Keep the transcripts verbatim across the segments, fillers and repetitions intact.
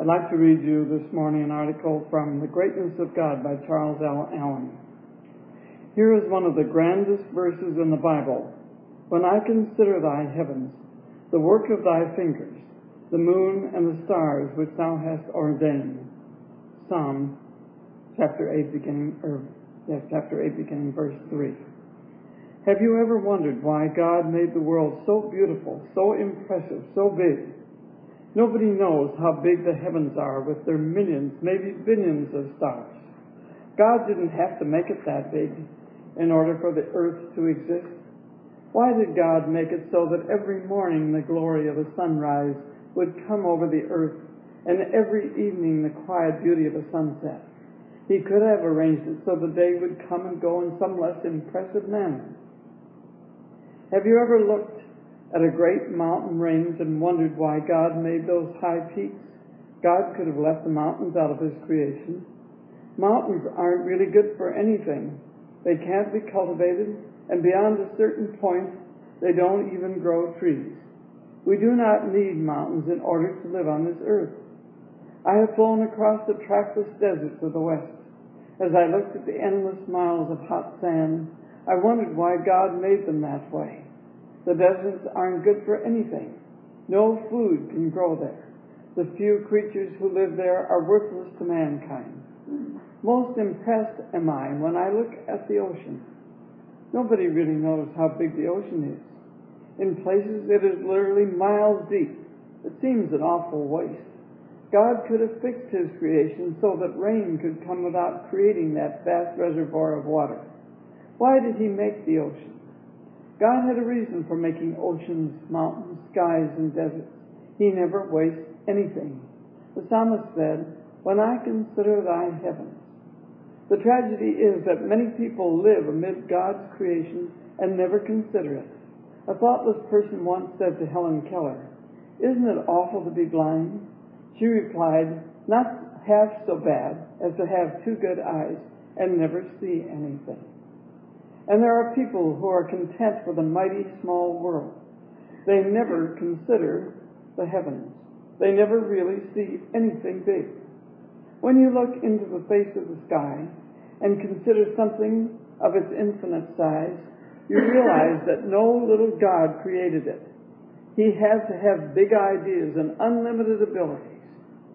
I'd like to read you this morning an article from The Greatness of God by Charles L. Allen. Here is one of the grandest verses in the Bible. When I consider thy heavens, the work of thy fingers, the moon and the stars which thou hast ordained. Psalm chapter eight, beginning, or yes, chapter eight, beginning verse three. Have you ever wondered why God made the world so beautiful, so impressive, so big? Nobody knows how big the heavens are with their millions, maybe billions of stars. God didn't have to make it that big in order for the earth to exist. Why did God make it so that every morning the glory of a sunrise would come over the earth and every evening the quiet beauty of a sunset? He could have arranged it so the day would come and go in some less impressive manner. Have you ever looked at a great mountain range and wondered why God made those high peaks? God could have left the mountains out of his creation. Mountains aren't really good for anything. They can't be cultivated, and beyond a certain point, they don't even grow trees. We do not need mountains in order to live on this earth. I have flown across the trackless deserts of the West. As I looked at the endless miles of hot sand, I wondered why God made them that way. The deserts aren't good for anything. No food can grow there. The few creatures who live there are worthless to mankind. Most impressed am I when I look at the ocean. Nobody really knows how big the ocean is. In places it is literally miles deep. It seems an awful waste. God could have fixed his creation so that rain could come without creating that vast reservoir of water. Why did he make the ocean? God had a reason for making oceans, mountains, skies, and deserts. He never wastes anything. The psalmist said, "When I consider thy heavens." The tragedy is that many people live amid God's creation and never consider it. A thoughtless person once said to Helen Keller, "Isn't it awful to be blind?" She replied, "Not half so bad as to have two good eyes and never see anything." And there are people who are content with a mighty small world. They never consider the heavens. They never really see anything big. When you look into the face of the sky and consider something of its infinite size, you realize that no little God created it. He had to have big ideas and unlimited abilities.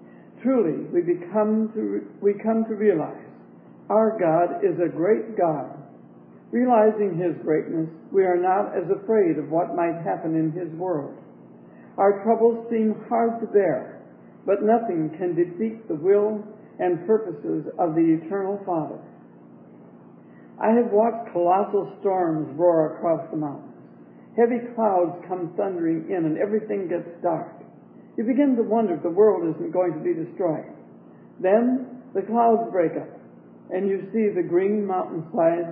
Truly, we become to, we come to realize our God is a great God. Realizing his greatness, we are not as afraid of what might happen in his world. Our troubles seem hard to bear, but nothing can defeat the will and purposes of the eternal Father. I have watched colossal storms roar across the mountains. Heavy clouds come thundering in and everything gets dark. You begin to wonder if the world isn't going to be destroyed. Then the clouds break up, and you see the green mountainside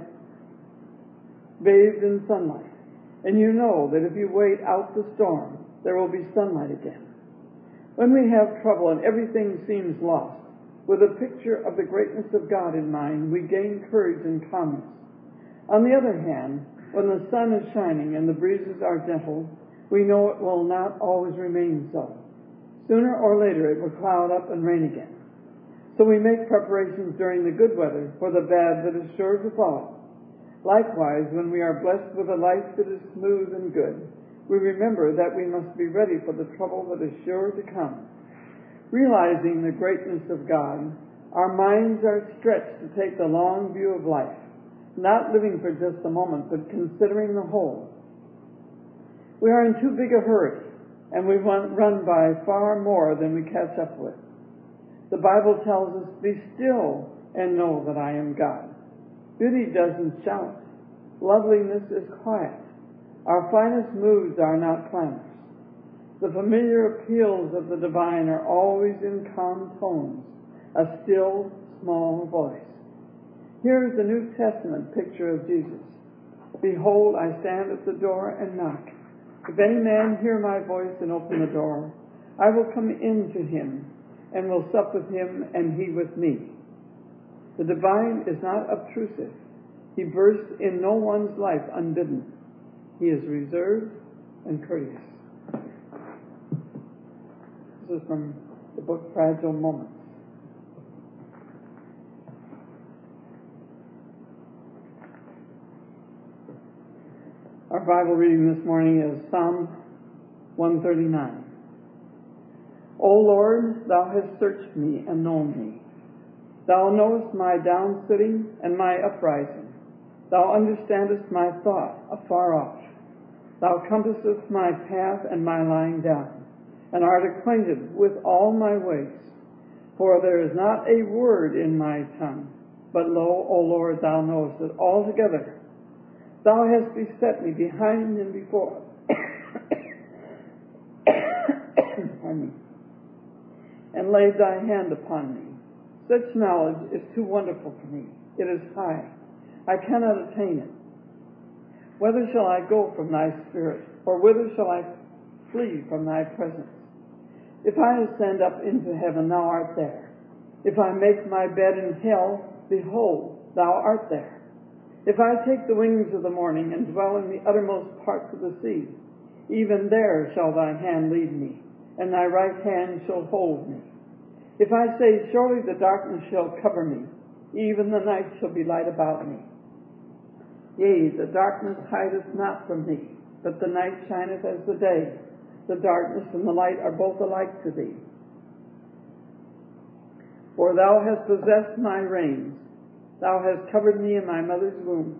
bathed in sunlight. And you know that if you wait out the storm, there will be sunlight again. When we have trouble and everything seems lost, with a picture of the greatness of God in mind, we gain courage and calmness. On the other hand, when the sun is shining and the breezes are gentle, we know it will not always remain so. Sooner or later it will cloud up and rain again. So we make preparations during the good weather for the bad that is sure to follow. Likewise, when we are blessed with a life that is smooth and good, we remember that we must be ready for the trouble that is sure to come. Realizing the greatness of God, our minds are stretched to take the long view of life, not living for just a moment, but considering the whole. We are in too big a hurry, and we run by far more than we catch up with. The Bible tells us, "Be still and know that I am God." Beauty doesn't shout. Loveliness is quiet. Our finest moods are not clamorous. The familiar appeals of the divine are always in calm tones, a still, small voice. Here is the New Testament picture of Jesus. "Behold, I stand at the door and knock. If any man hear my voice and open the door, I will come in to him and will sup with him and he with me." The divine is not obtrusive. He bursts in no one's life unbidden. He is reserved and courteous. This is from the book Fragile Moments. Our Bible reading this morning is Psalm one thirty-nine. O Lord, thou hast searched me and known me. Thou knowest my downsitting and my uprising. Thou understandest my thought afar off. Thou compassest my path and my lying down, and art acquainted with all my ways. For there is not a word in my tongue, but lo, O Lord, thou knowest it altogether. Thou hast beset me behind and before. Pardon me. And laid thy hand upon me. Such knowledge is too wonderful for me. It is high. I cannot attain it. Whither shall I go from thy spirit, or whither shall I flee from thy presence? If I ascend up into heaven, thou art there. If I make my bed in hell, behold, thou art there. If I take the wings of the morning and dwell in the uttermost parts of the sea, even there shall thy hand lead me, and thy right hand shall hold me. If I say, surely the darkness shall cover me, even the night shall be light about me. Yea, the darkness hideth not from thee, but the night shineth as the day. The darkness and the light are both alike to thee. For thou hast possessed my reins. Thou hast covered me in my mother's womb.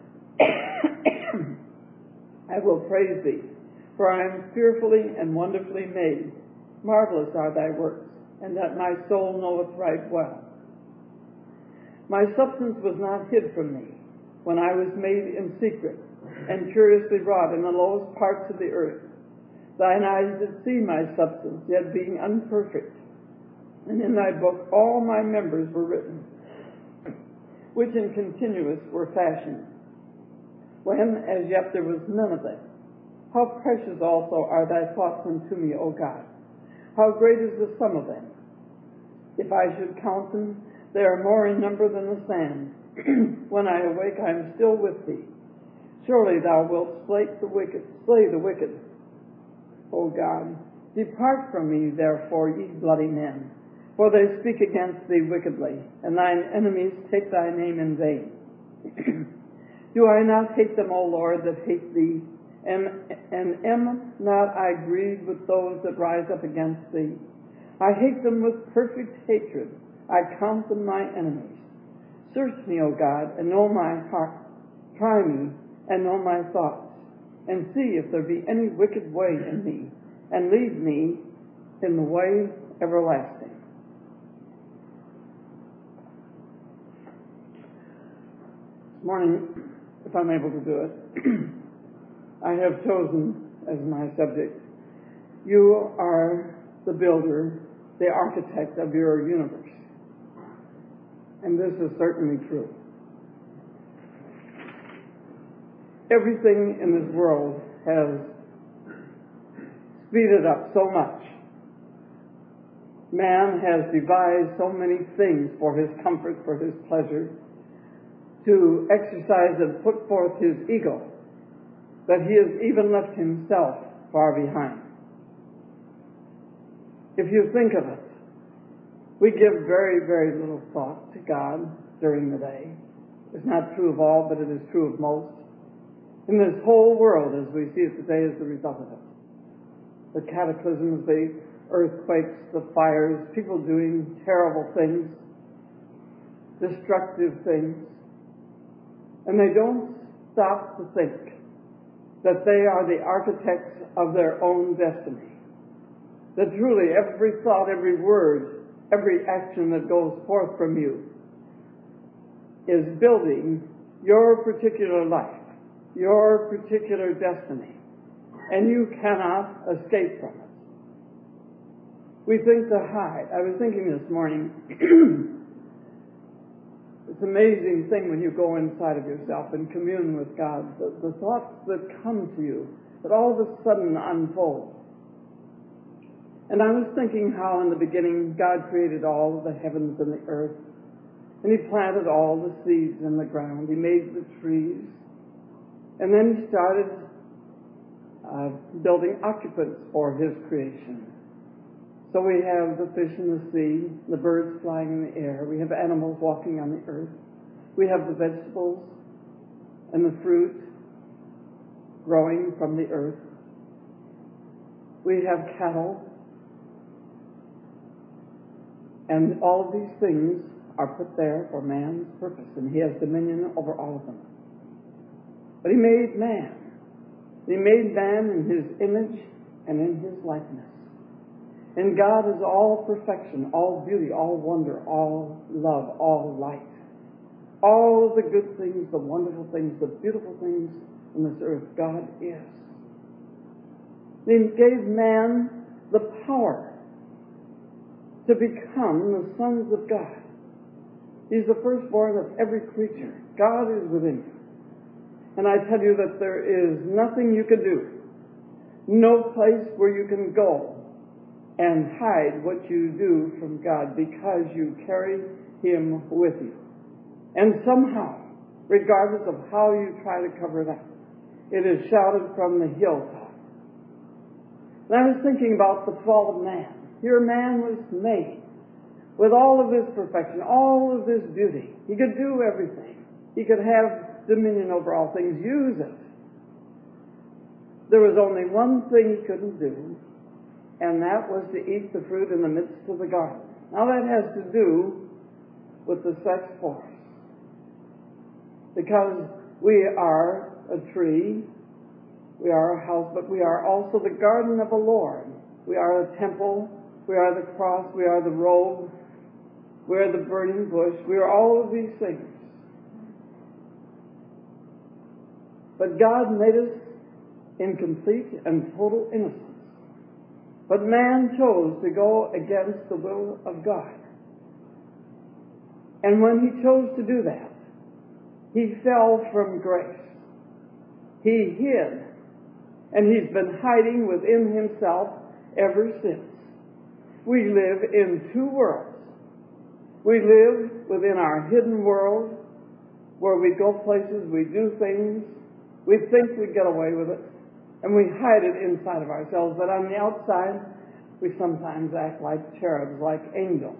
I will praise thee, for I am fearfully and wonderfully made. Marvelous are thy works, and that my soul knoweth right well. My substance was not hid from thee, when I was made in secret, and curiously wrought in the lowest parts of the earth. Thine eyes did see my substance, yet being unperfect. And in thy book all my members were written, which in continuance were fashioned, when as yet there was none of them. How precious also are thy thoughts unto me, O God! How great is the sum of them! If I should count them, they are more in number than the sand. When I awake, I am still with thee. Surely thou wilt slay the wicked, slay the wicked. O God, depart from me, therefore, ye bloody men, for they speak against thee wickedly, and thine enemies take thy name in vain. Do I not hate them, O Lord, that hate thee? And, and am not I grieved with those that rise up against thee? I hate them with perfect hatred. I count them my enemies. Search me, O God, and know my heart. Try me, and know my thoughts, and see if there be any wicked way in me, and lead me in the way everlasting. This morning, if I'm able to do it, I have chosen as my subject, you are the builder, the architect of your universe. And this is certainly true. Everything in this world has speeded up so much. Man has devised so many things for his comfort, for his pleasure, to exercise and put forth his ego, that he has even left himself far behind. If you think of it, we give very, very little thought to God during the day. It's not true of all, but it is true of most. In this whole world, as we see it today, is the result of it. The cataclysms, the earthquakes, the fires, people doing terrible things, destructive things. And they don't stop to think that they are the architects of their own destiny. That truly every thought, every word, every action that goes forth from you is building your particular life, your particular destiny, and you cannot escape from it. We think to hide. I was thinking this morning, it's an amazing thing when you go inside of yourself and commune with God, the, the thoughts that come to you, that all of a sudden unfold. And I was thinking how in the beginning God created all of the heavens and the earth, and he planted all the seeds in the ground. He made the trees, and then he started uh, building occupants for his creation. So we have the fish in the sea, the birds flying in the air. We have animals walking on the earth. We have the vegetables and the fruit growing from the earth. We have cattle. And all of these things are put there for man's purpose, and he has dominion over all of them. But he made man. He made man in his image and in his likeness. And God is all perfection, all beauty, all wonder, all love, all light. All of the good things, the wonderful things, the beautiful things in this earth, God is. He gave man the power to become the sons of God. He's the firstborn of every creature. God is within you. And I tell you that there is nothing you can do, no place where you can go and hide what you do from God, because you carry Him with you. And somehow, regardless of how you try to cover it up, it is shouted from the hilltop. And I was thinking about the fall of man. Here man was made with all of his perfection, all of his beauty. He could do everything. He could have dominion over all things, use it. There was only one thing he couldn't do, and that was to eat the fruit in the midst of the garden. Now that has to do with the sex force. Because we are a tree, we are a house, but we are also the garden of the Lord. We are the temple, we are the cross, we are the robe, we are the burning bush, we are all of these things. But God made us in complete and total innocence. But man chose to go against the will of God. And when he chose to do that, he fell from grace. He hid. And he's been hiding within himself ever since. We live in two worlds. We live within our hidden world, where we go places, we do things, we think we get away with it, and we hide it inside of ourselves. But on the outside, we sometimes act like cherubs, like angels.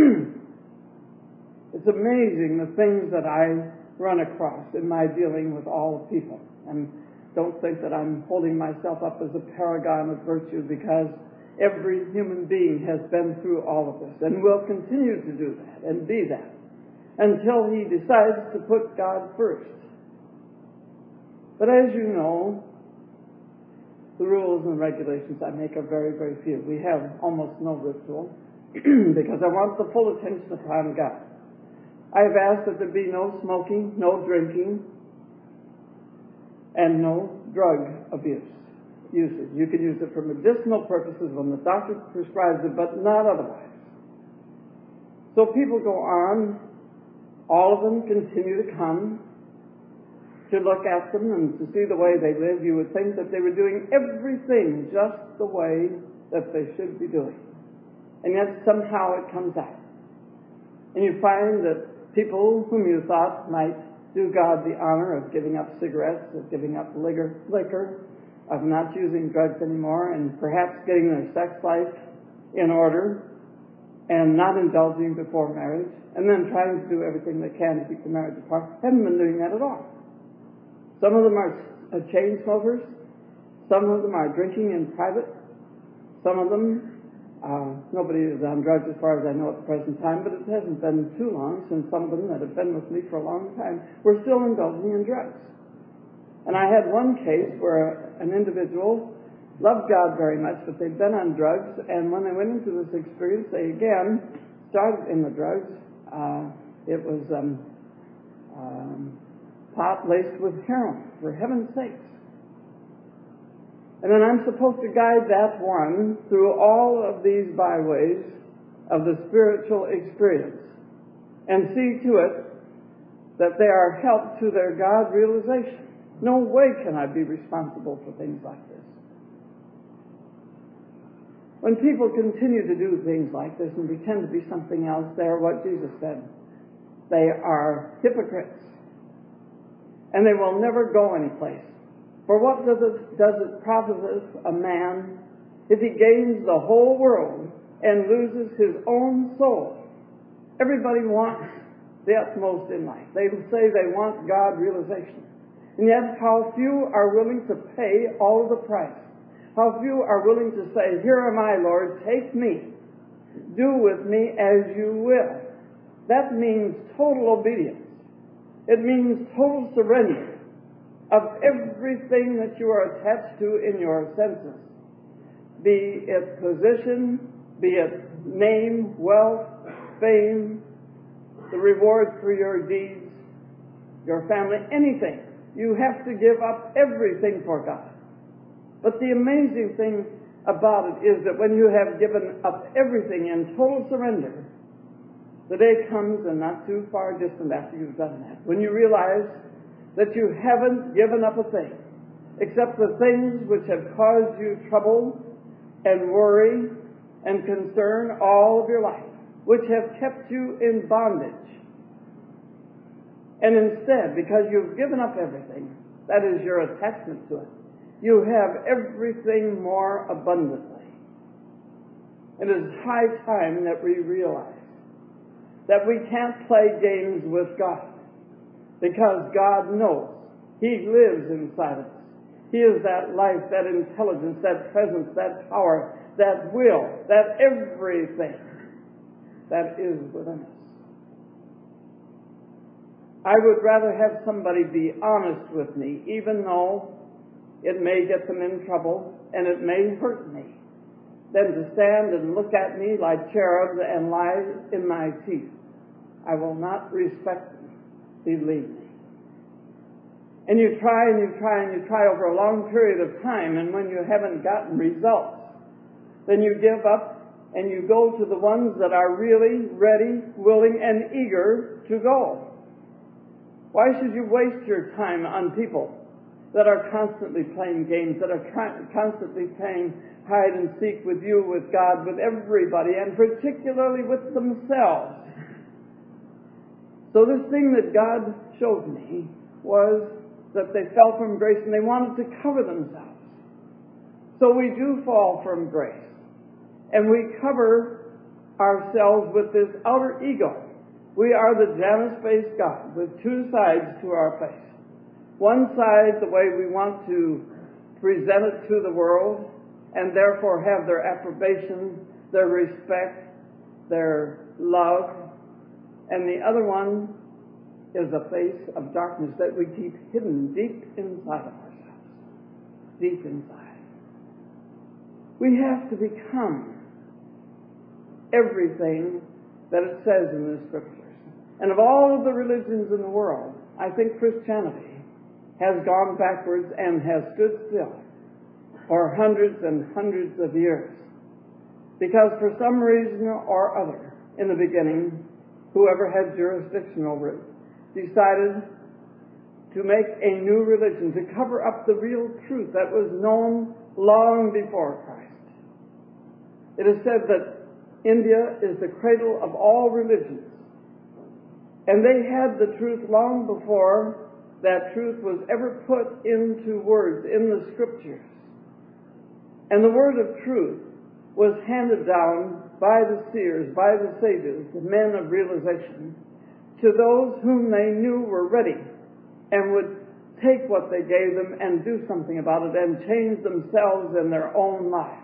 It's amazing the things that I run across in my dealing with all people. And don't think that I'm holding myself up as a paragon of virtue, because every human being has been through all of this and will continue to do that and be that until he decides to put God first. But as you know, the rules and regulations I make are very, very few. We have almost no ritual because I want the full attention upon God. I have asked that there be no smoking, no drinking, and no drug abuse usage. You can use it for medicinal purposes when the doctor prescribes it, but not otherwise. So people go on, all of them continue to come to look at them and to see the way they live. You would think that they were doing everything just the way that they should be doing. And yet somehow it comes out. And you find that people whom you thought might do God the honor of giving up cigarettes, of giving up liquor, liquor, of not using drugs anymore, and perhaps getting their sex life in order, and not indulging before marriage, and then trying to do everything they can to keep the marriage apart, haven't been doing that at all. Some of them are chain smokers. Some of them are drinking in private. Some of them, uh, nobody is on drugs as far as I know at the present time, but it hasn't been too long since some of them that have been with me for a long time were still indulging in drugs. And I had one case where an individual loved God very much, but they'd been on drugs, and when they went into this experience, they again started in the drugs. Uh, it was um, um, pot laced with heroin, for heaven's sakes. And then I'm supposed to guide that one through all of these byways of the spiritual experience and see to it that they are helped to their God realization. No way can I be responsible for things like this. When people continue to do things like this and pretend to be something else, they are what Jesus said. They are hypocrites. And they will never go anyplace. For what does it, does it profit a man if he gains the whole world and loses his own soul. Everybody wants the utmost in life. They say they want God realization. And yet how few are willing to pay all of the price. How few are willing to say, here am I, Lord, take me. Do with me as you will. That means total obedience. It means total surrender of everything that you are attached to in your senses. Be it position, be it name, wealth, fame, the reward for your deeds, your family, anything. You have to give up everything for God. But the amazing thing about it is that when you have given up everything in total surrender, the day comes, and not too far distant after you've done that, when you realize that you haven't given up a thing, except the things which have caused you trouble and worry and concern all of your life, which have kept you in bondage. And instead, because you've given up everything, that is your attachment to it, you have everything more abundantly. It is high time that we realize that we can't play games with God, because God knows. He lives inside of us. He is that life, that intelligence, that presence, that power, that will, that everything that is within us. I would rather have somebody be honest with me, even though it may get them in trouble and it may hurt me, than to stand and look at me like cherubs and lie in my teeth. I will not respect them. Believe me. And you try and you try and you try over a long period of time, and when you haven't gotten results, then you give up and you go to the ones that are really ready, willing, and eager to go. Why should you waste your time on people that are constantly playing games, that are try- constantly playing hide and seek with you, with God, with everybody, and particularly with themselves? So this thing that God showed me was that they fell from grace and they wanted to cover themselves. So we do fall from grace. And we cover ourselves with this outer ego. We are the Janus-faced God with two sides to our face. One side, the way we want to present it to the world and therefore have their approbation, their respect, their love. And the other one is a face of darkness that we keep hidden deep inside of ourselves. Deep inside. We have to become everything that it says in the Scriptures. And of all of the religions in the world, I think Christianity has gone backwards and has stood still for hundreds and hundreds of years. Because for some reason or other, in the beginning, whoever had jurisdiction over it decided to make a new religion to cover up the real truth that was known long before Christ. It is said that India is the cradle of all religions, and they had the truth long before that truth was ever put into words in the Scriptures. And the word of truth was handed down by the seers, by the sages, the men of realization, to those whom they knew were ready and would take what they gave them and do something about it and change themselves and their own lives.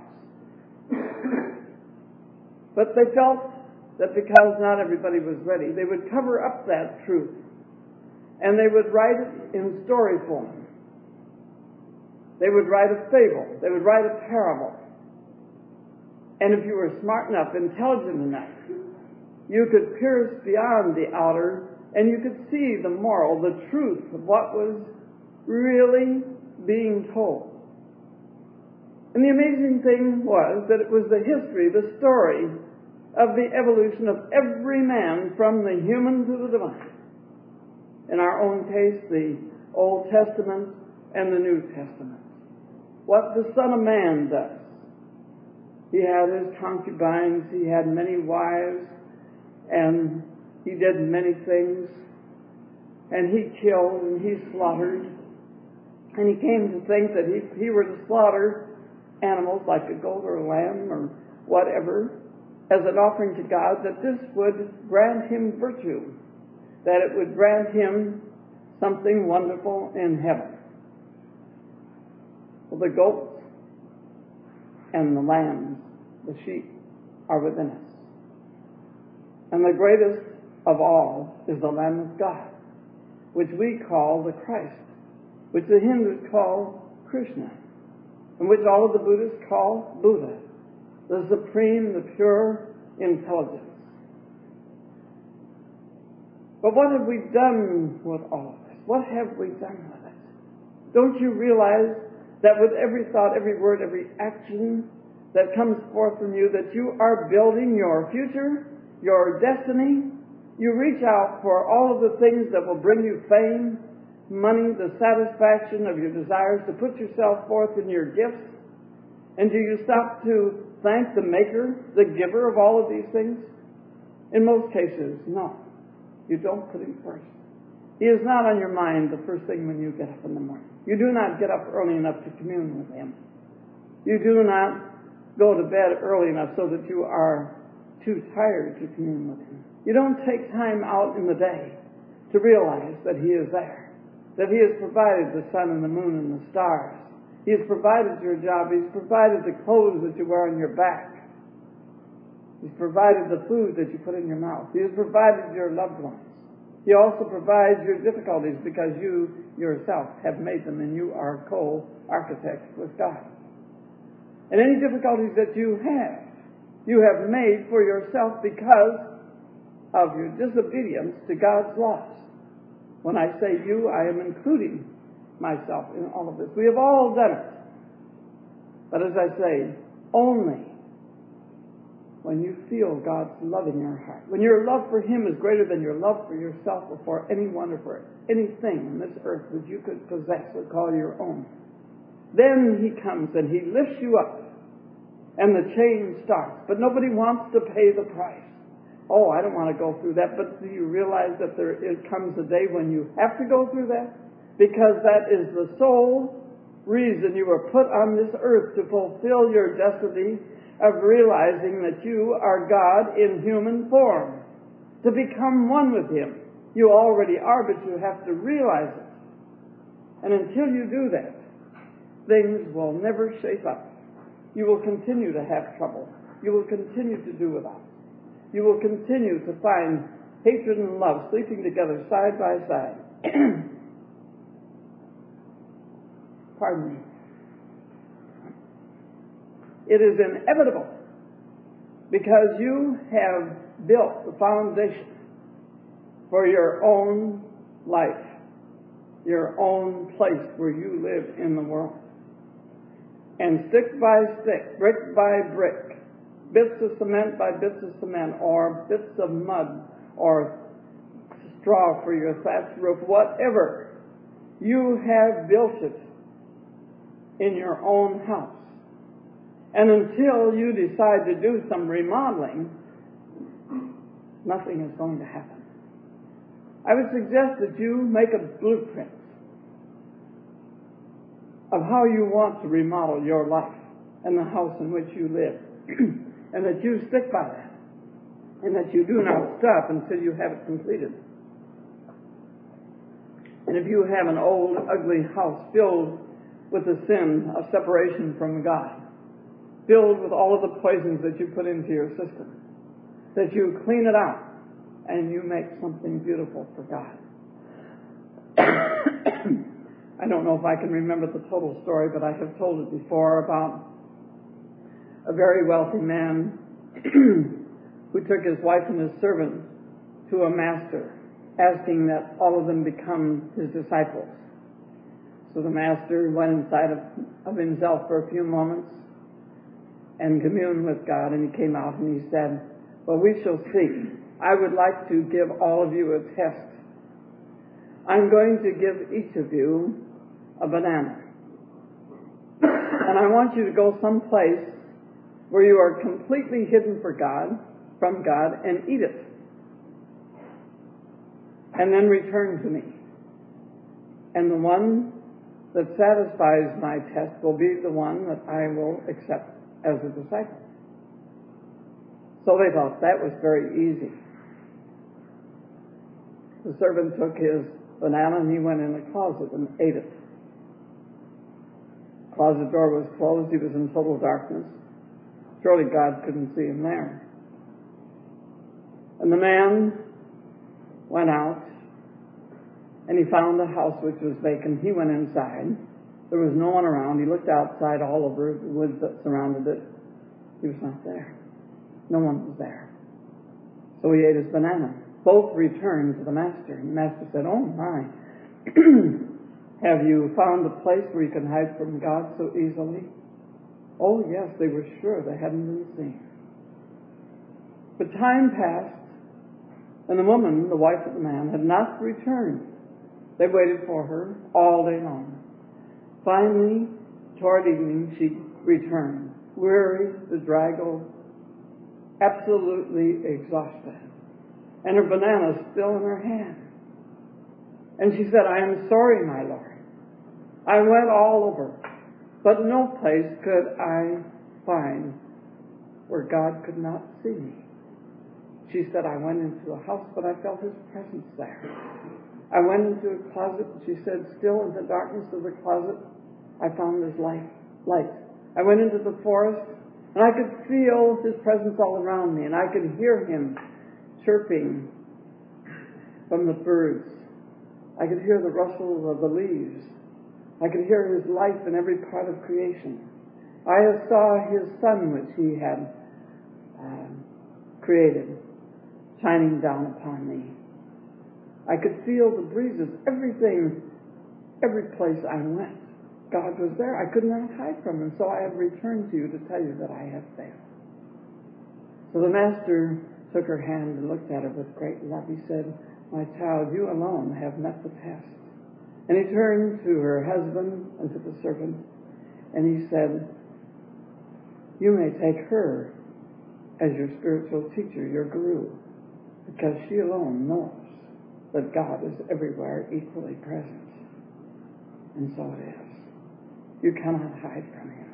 But they felt that because not everybody was ready, they would cover up that truth and they would write it in story form. They would write a fable. They would write a parable. And if you were smart enough, intelligent enough, you could pierce beyond the outer and you could see the moral, the truth of what was really being told. And the amazing thing was that it was the history, the story of the evolution of every man from the human to the divine. In our own case, the Old Testament and the New Testament. What the Son of Man does. He had his concubines, he had many wives, and he did many things. And he killed and he slaughtered. And he came to think that he, he were to slaughter animals like a goat or a lamb or whatever, as an offering to God, that this would grant him virtue, that it would grant him something wonderful in heaven. Well, the goats and the lambs, the sheep, are within us. And the greatest of all is the Lamb of God, which we call the Christ, which the Hindus call Krishna, and which all of the Buddhists call Buddha, the supreme, the pure intelligence. But what have we done with all of this? What have we done with it? Don't you realize that with every thought, every word, every action that comes forth from you, that you are building your future, your destiny? You reach out for all of the things that will bring you fame, money, the satisfaction of your desires, to put yourself forth in your gifts. And do you stop to thank the maker, the giver of all of these things? In most cases, no. You don't put him first. He is not on your mind the first thing when you get up in the morning. You do not get up early enough to commune with him. You do not go to bed early enough so that you are too tired to commune with him. You don't take time out in the day to realize that he is there, that he has provided the sun and the moon and the stars. He has provided your job. He's provided the clothes that you wear on your back. He's provided the food that you put in your mouth. He has provided your loved ones. He also provides your difficulties because you yourself have made them and you are co-architects with God. And any difficulties that you have, you have made for yourself because of your disobedience to God's laws. When I say you, I am including myself in all of this. We have all done it. But as I say, only when you feel God's love in your heart, when your love for him is greater than your love for yourself or for anyone or for anything on this earth that you could possess or call your own, then he comes and he lifts you up and the change starts. But nobody wants to pay the price. Oh, I don't want to go through that. But do you realize that there it comes a day when you have to go through that? Because that is the sole reason you were put on this earth, to fulfill your destiny of realizing that you are God in human form, to become one with him. You already are, but you have to realize it. And until you do that, things will never shape up. You will continue to have trouble. You will continue to do without. You will continue to find hatred and love sleeping together side by side. Pardon me. It is inevitable because you have built the foundation for your own life, your own place where you live in the world. And stick by stick, brick by brick, bits of cement by bits of cement, or bits of mud, or straw for your thatched roof, whatever, you have built it in your own house. And until you decide to do some remodeling, nothing is going to happen. I would suggest that you make a blueprint of how you want to remodel your life and the house in which you live, and that you stick by that, and that you do not stop until you have it completed. And if you have an old, ugly house filled with the sin of separation from God, filled with all of the poisons that you put into your system, that you clean it out and you make something beautiful for God. I don't know if I can remember the total story, but I have told it before about a very wealthy man who took his wife and his servant to a master, asking that all of them become his disciples. So the master went inside of, of himself for a few moments and communed with God, and he came out and he said, well, we shall see. I would like to give all of you a test. I'm going to give each of you a banana. And I want you to go someplace where you are completely hidden for God, from God, and eat it. And then return to me. And the one that satisfies my test will be the one that I will accept as a disciple. So they thought that was very easy. The servant took his banana and he went in the closet and ate it. The closet door was closed. He was in total darkness. Surely God couldn't see him there. And the man went out and he found a house which was vacant. He went inside. There was no one around. He looked outside all over the woods that surrounded it. He was not there. No one was there. So he ate his banana. Both returned to the master. And the master said, "Oh my, have you found a place where you can hide from God so easily?" Oh yes, they were sure they hadn't been seen. But time passed, and the woman, the wife of the man, had not returned. They waited for her all day long. Finally, toward evening, she returned, weary, bedraggled, absolutely exhausted, and her banana still in her hand. And she said, "I am sorry, my Lord. I went all over, but no place could I find where God could not see me." She said, "I went into a house, but I felt His presence there. I went into a closet," she said, "still in the darkness of the closet, I found His light. light. I went into the forest, and I could feel His presence all around me, and I could hear Him chirping from the birds. I could hear the rustle of the leaves. I could hear His life in every part of creation. I saw His sun, which He had uh, created, shining down upon me. I could feel the breezes, everything, every place I went. God was there. I could not hide from Him, so I have returned to you to tell you that I have failed." So the master took her hand and looked at her with great love. He said, "My child, you alone have met the test." And he turned to her husband and to the servant, and he said, "You may take her as your spiritual teacher, your guru, because she alone knows that God is everywhere equally present." And so it is. You cannot hide from Him.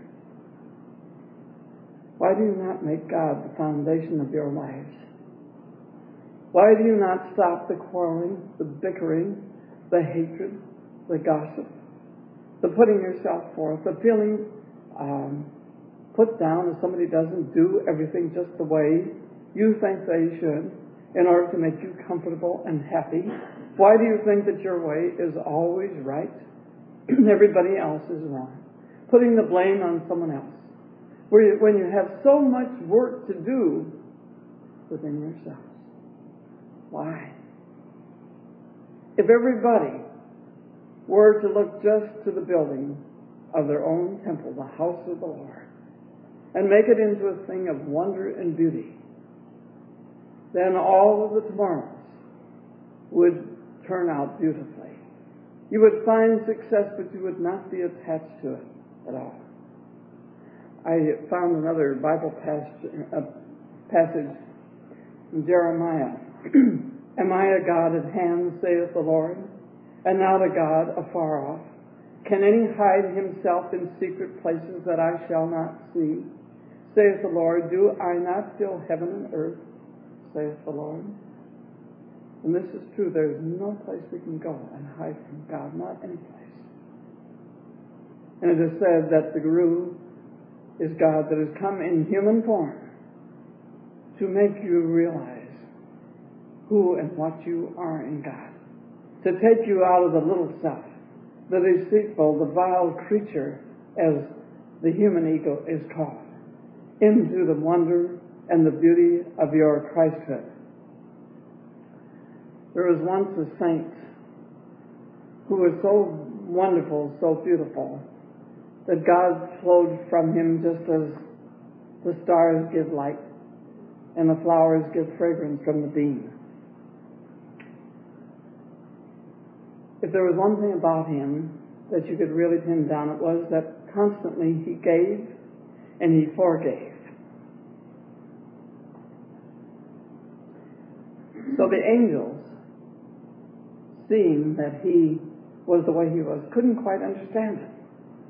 Why do you not make God the foundation of your lives? Why do you not stop the quarreling, the bickering, the hatred, the gossip, the putting yourself forth, the feeling um, put down if somebody doesn't do everything just the way you think they should in order to make you comfortable and happy? Why do you think that your way is always right? Everybody else is wrong. Putting the blame on someone else. Where you, when you have so much work to do within yourselves. Why? If everybody were to look just to the building of their own temple, the house of the Lord, and make it into a thing of wonder and beauty, then all of the tomorrows would turn out beautifully. You would find success, but you would not be attached to it at all. I found another Bible passage, uh, passage in Jeremiah. "Am I a God at hand, saith the Lord, and not a God afar off? Can any hide himself in secret places that I shall not see? Saith the Lord, do I not fill heaven and earth, saith the Lord?" And this is true. There is no place we can go and hide from God, not any place. And it is said that the Guru is God that has come in human form to make you realize who and what you are in God, to take you out of the little self, the deceitful, the vile creature, as the human ego is called, into the wonder and the beauty of your Christhood. There was once a saint who was so wonderful, so beautiful, that God flowed from him just as the stars give light and the flowers give fragrance from the beam. If there was one thing about him that you could really pin down, it was that constantly he gave and he forgave. So the angels, seeing that he was the way he was, couldn't quite understand it.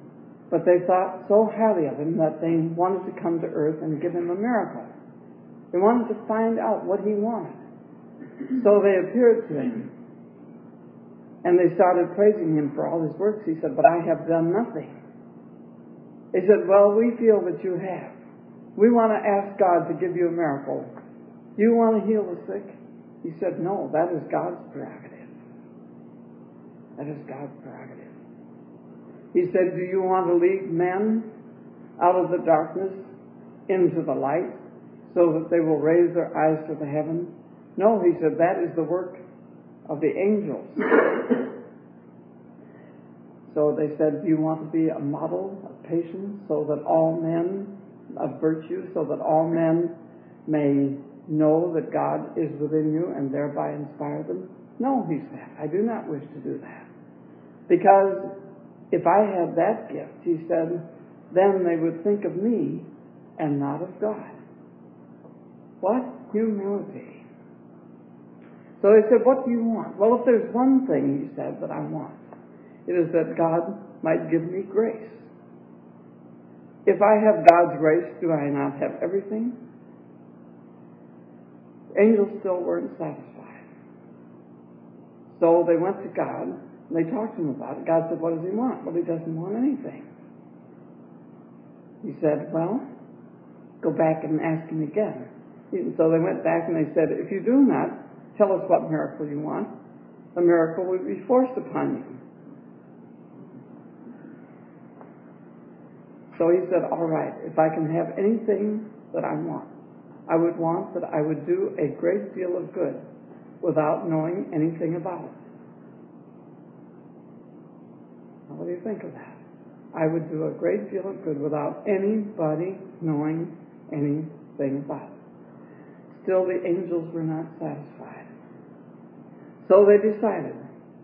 But they thought so highly of him that they wanted to come to earth and give him a miracle. They wanted to find out what he wanted. So they appeared to him. And they started praising him for all his works. He said, but I have done nothing. They said, well, we feel that you have. We want to ask God to give you a miracle. Do you want to heal the sick? He said, no, that is God's prerogative. That is God's prerogative. He said, do you want to lead men out of the darkness into the light so that they will raise their eyes to the heavens? No, he said, that is the work of the angels. So they said, do you want to be a model of patience so that all men, of virtue, so that all men may know that God is within you and thereby inspire them? No, he said, I do not wish to do that. Because if I had that gift, he said, then they would think of me and not of God. What humility. So they said, what do you want? Well, if there's one thing, he said, that I want, it is that God might give me grace. If I have God's grace, do I not have everything? Angels still weren't satisfied. So they went to God, and they talked to him about it. God said, what does he want? Well, he doesn't want anything. He said, well, go back and ask him again. And so they went back and they said, if you do not tell us what miracle you want, the miracle will be forced upon you. So he said, all right, if I can have anything that I want, I would want that I would do a great deal of good without knowing anything about it. Now, what do you think of that? I would do a great deal of good without anybody knowing anything about it. Still, the angels were not satisfied. So they decided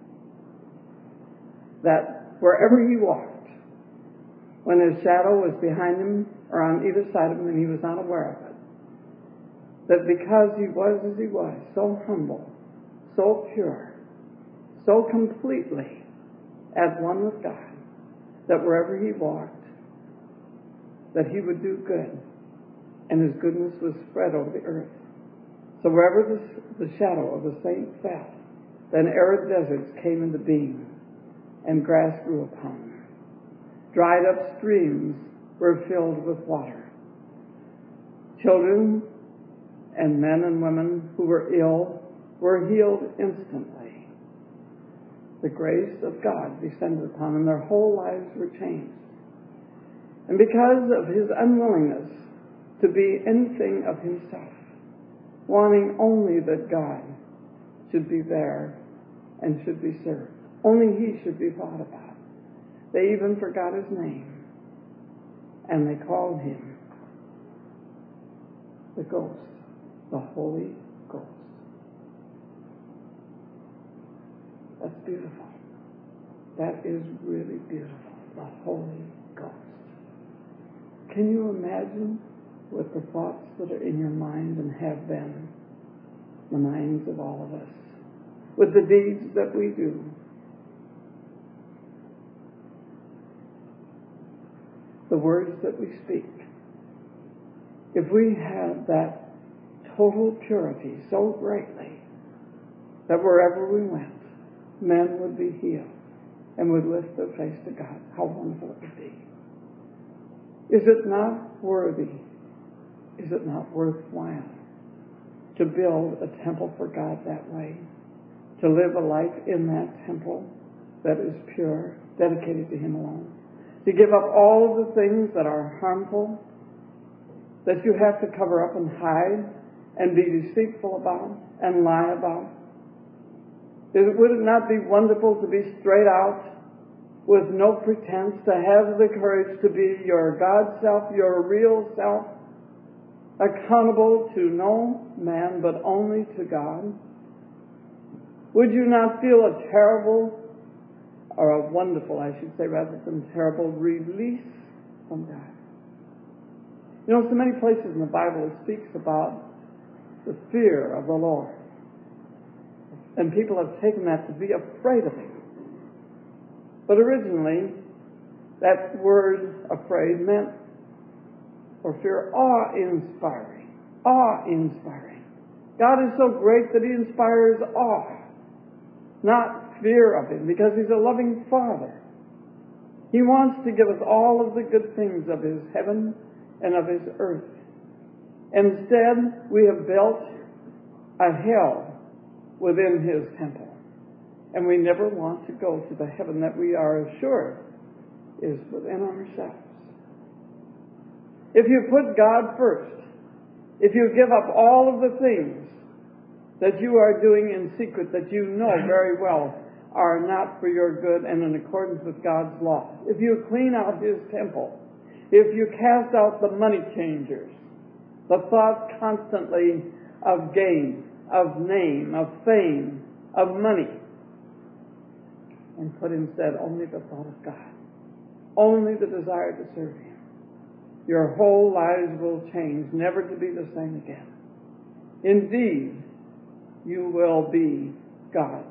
that wherever he walked, when his shadow was behind him or on either side of him and he was not aware of it, that because he was as he was, so humble, so pure, so completely at one with God, that wherever he walked, that he would do good, and his goodness was spread over the earth. So wherever the, the shadow of the saint fell, then arid deserts came into being, and grass grew upon them. Dried up streams were filled with water. Children and men and women who were ill were healed instantly. The grace of God descended upon them. Their whole lives were changed. And because of his unwillingness to be anything of himself, wanting only that God should be there and should be served, only he should be thought about, they even forgot his name, and they called him the Ghost, the Holy Ghost. That's beautiful. That is really beautiful, the Holy Ghost. Can you imagine what the thoughts that are in your mind and have been, the minds of all of us, with the deeds that we do? The words that we speak. If we had that total purity so greatly that wherever we went, men would be healed and would lift their face to God, how wonderful it would be. Is it not worthy, is it not worthwhile to build a temple for God that way? To live a life in that temple that is pure, dedicated to him alone? To give up all of the things that are harmful, that you have to cover up and hide and be deceitful about and lie about? Is, would it not be wonderful to be straight out with no pretense, to have the courage to be your God self, your real self, accountable to no man but only to God? Would you not feel a terrible, or a wonderful, I should say, rather than terrible, release from God? You know, so many places in the Bible it speaks about the fear of the Lord. And people have taken that to be afraid of him. But originally, that word afraid meant, or fear, awe-inspiring. awe-inspiring. God is so great that he inspires awe, not fear of him, because he's a loving Father. He wants to give us all of the good things of his heaven and of his earth. Instead, we have built a hell within his temple. And we never want to go to the heaven that we are assured is within ourselves. If you put God first, if you give up all of the things that you are doing in secret that you know very well are not for your good and in accordance with God's law, if you clean out his temple, if you cast out the money changers, the thoughts constantly of gain, of name, of fame, of money, and put instead only the thought of God, only the desire to serve him, your whole lives will change, never to be the same again. Indeed, you will be God's.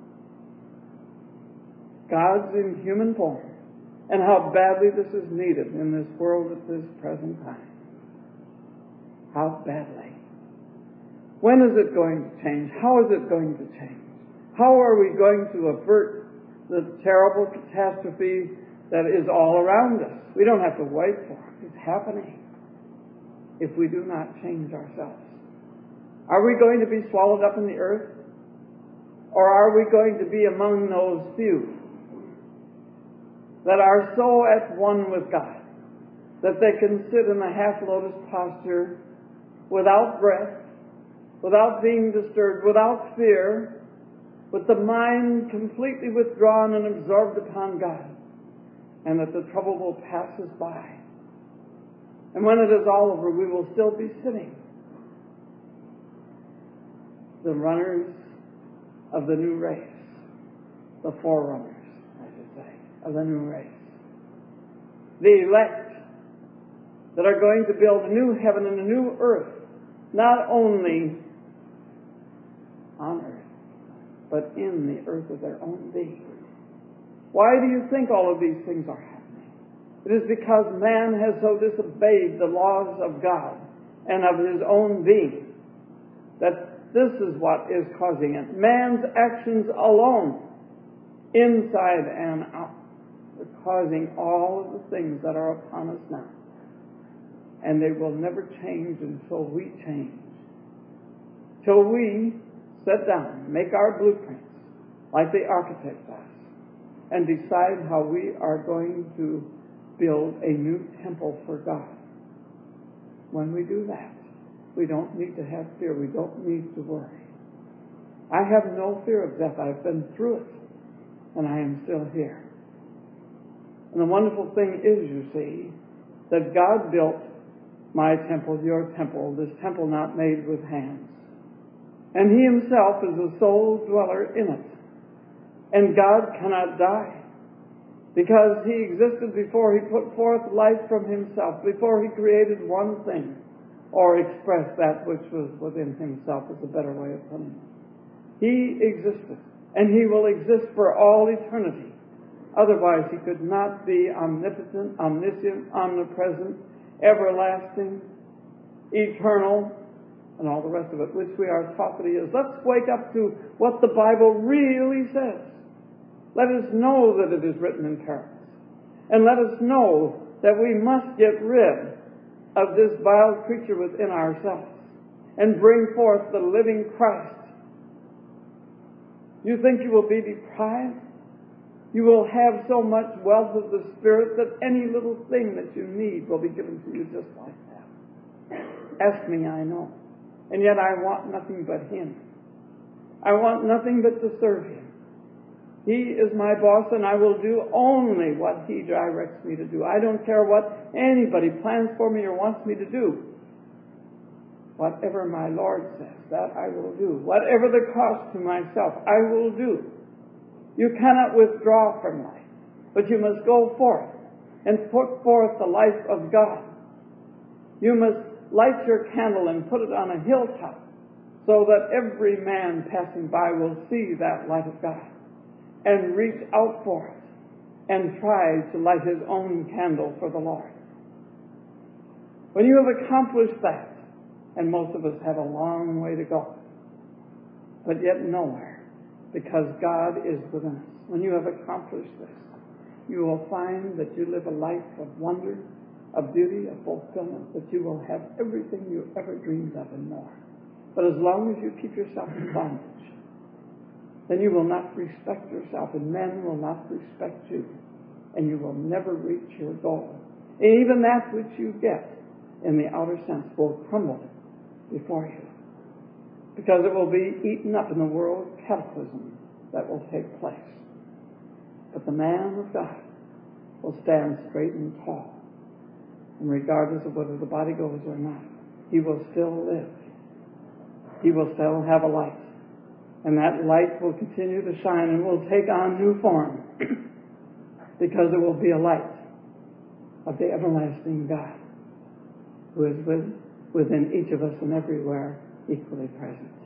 God's in human form. And how badly this is needed in this world at this present time. How badly. When is it going to change? How is it going to change? How are we going to avert the terrible catastrophe that is all around us? We don't have to wait for it. It's happening if we do not change ourselves. Are we going to be swallowed up in the earth? Or are we going to be among those few that are so at one with God that they can sit in a half-lotus posture without breath, without being disturbed, without fear, with the mind completely withdrawn and absorbed upon God, and that the trouble will pass us by. And when it is all over, we will still be sitting, the runners of the new race, the forerunners, I should say, of the new race. The elect that are going to build a new heaven and a new earth, not only on earth, but in the earth of their own being. Why do you think all of these things are happening? It is because man has so disobeyed the laws of God and of his own being that this is what is causing it. Man's actions alone, inside and out, are causing all of the things that are upon us now. And they will never change until we change. Till we sit down, make our blueprints, like the architect does, and decide how we are going to build a new temple for God. When we do that, we don't need to have fear. We don't need to worry. I have no fear of death. I've been through it, and I am still here. And the wonderful thing is, you see, that God built my temple, your temple, this temple not made with hands. And he himself is the sole dweller in it. And God cannot die, because he existed before he put forth life from himself, before he created one thing, or expressed that which was within himself, is a better way of putting it. He existed, and he will exist for all eternity. Otherwise, he could not be omnipotent, omniscient, omnipresent, everlasting, eternal, and all the rest of it, which we are taught that he is. Let's wake up to what the Bible really says. Let us know that it is written in parables. And let us know that we must get rid of this vile creature within ourselves and bring forth the living Christ. You think you will be deprived? You will have so much wealth of the Spirit that any little thing that you need will be given to you just like that. Ask me, I know. And yet I want nothing but him. I want nothing but to serve him. He is my boss, and I will do only what he directs me to do. I don't care what anybody plans for me or wants me to do. Whatever my Lord says, that I will do. Whatever the cost to myself, I will do. You cannot withdraw from life, but you must go forth and put forth the life of God. You must light your candle and put it on a hilltop so that every man passing by will see that light of God and reach out for it and try to light his own candle for the Lord. When you have accomplished that, And most of us have a long way to go, but yet nowhere, because God is within us. When you have accomplished this, you will find that you live a life of wonder, of beauty, of fulfillment, that you will have everything you ever dreamed of and more. But as long as you keep yourself in bondage, then you will not respect yourself, and men will not respect you, and you will never reach your goal. And even that which you get in the outer sense will crumble before you, because it will be eaten up in the world cataclysm that will take place. But the man of God will stand straight and tall, and regardless of whether the body goes or not, he will still live. He will still have a light, and that light will continue to shine and will take on new form, because it will be a light of the everlasting God, who is with, within each of us and everywhere equally present.